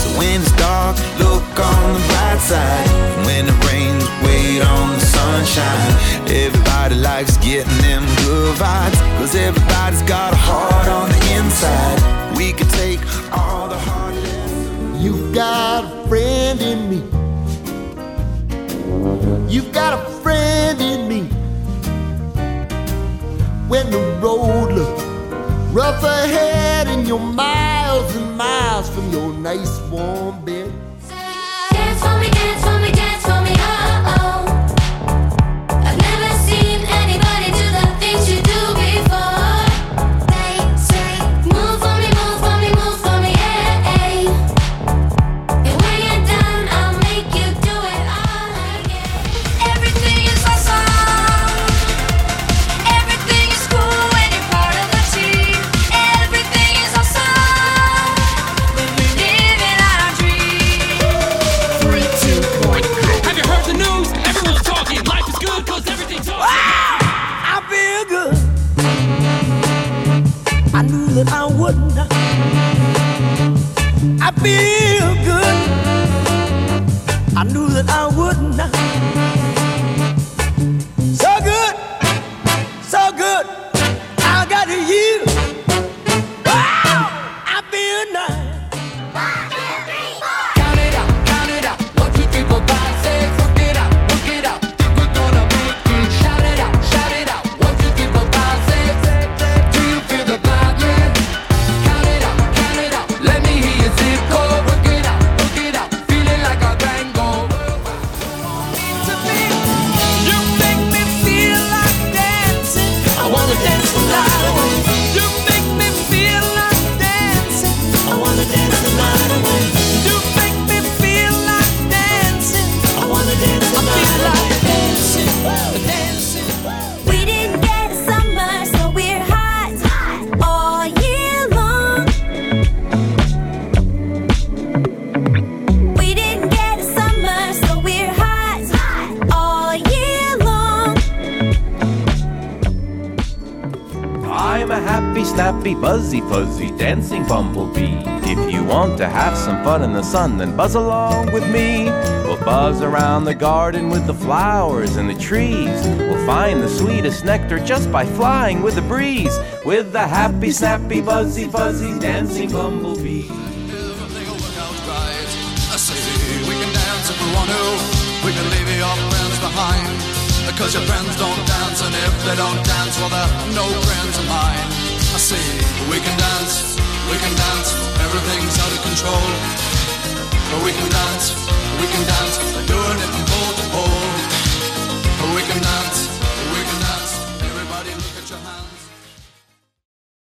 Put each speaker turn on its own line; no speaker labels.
So when it's dark, look on the bright side. When it rains, wait on the sunshine. Everybody likes getting them good vibes, 'cause everybody's got a heart on the inside. We could take all the hard lessons.
You've got a friend in me. You've got a friend in me. When the road looks rough ahead and you're miles and miles from your nice warm bed.
Dance for me, dance for me, dance for me, oh, oh. I've never seen anybody do the things you do before. They say, move for me, move for me, move for me, yeah, yeah. And when you're done, I'll make you do it all again. Everything is awesome. Everything is cool when you're part of the team. Everything is awesome when we're living out our dreams.
3, 2, 1, go. Have you heard the news? Everyone's talking. Life is good 'cause everything's awesome.
I feel good. I knew that I wouldn't. I feel good. I knew that I wouldn't. So good, so good. I got you. Wow, I feel nice.
Count it out. 1, 2, 3, 4, 5, 6. Work it out. Think we're gonna make it. Shout it out. 1, 2, 3, 4, 5, 6. Do you feel the vibe, yeah? Count it out. Let me hear your zip code. Work it out. Feeling like a grand goal.
You make me feel like dancing.
I wanna dance the night away.
You make me feel like dancing.
I wanna dance the night away.
You make me feel like dancing.
I wanna dance the
I
night
feel
away.
like dancing.
We didn't get summer, so we're hot all year long. We didn't get summer, so we're hot all year long.
I'm a happy, snappy, buzzy, fuzzy, dancing bumblebee. If you want to have some fun in the sun, then buzz along with me. We'll buzz around the garden with the flowers and the trees. We'll find the sweetest nectar just by flying with the breeze. With the happy, snappy, buzzy, fuzzy, dancing bumblebee.
Everything will work out right. I say we can dance if we want to. We can leave your friends behind. Because your friends don't dance, and if they don't dance, well, they're no friends of mine. I say we can dance. Everything's out of control. But we can dance.